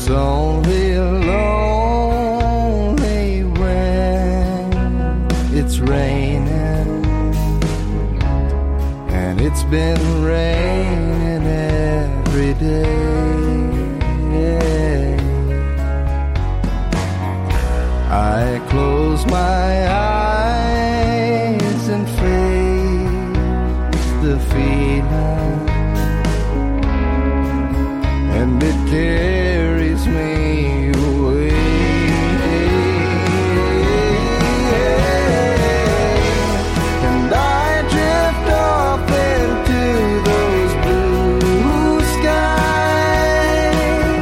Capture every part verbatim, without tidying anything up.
It's only lonely when it's raining, and it's been raining every day. I close my eyes and face the feeling, and it carries me away. And I drift off into those blue skies,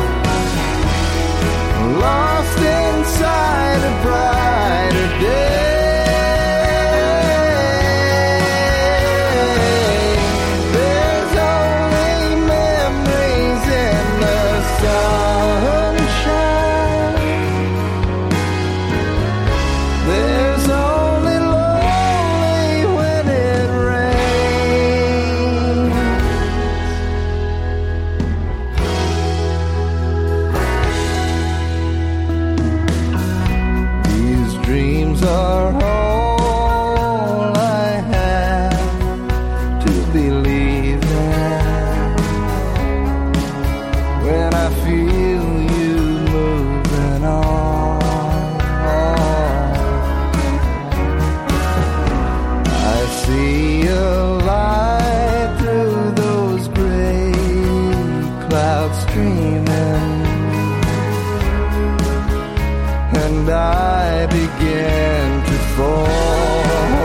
lost inside a brighter day. Dreams are all I have to believe in when I feel you moving on. I see a light through those gray clouds streaming, and I begin to fall.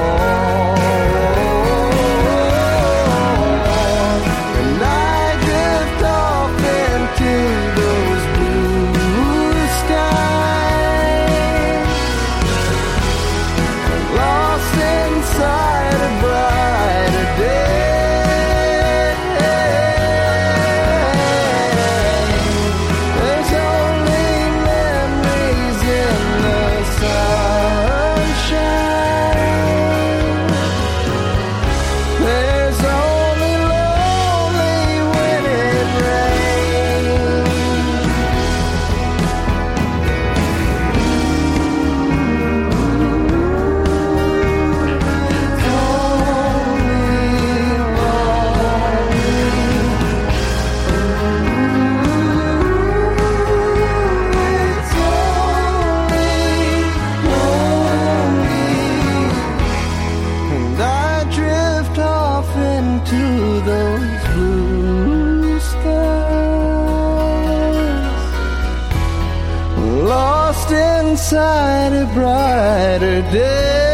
And I drift off into those blue skies, lost inside a brighter day. There's only memories in the sunshine. There's only lonely when it rains. It's only and I drift off into those blue skies, lost inside a brighter day.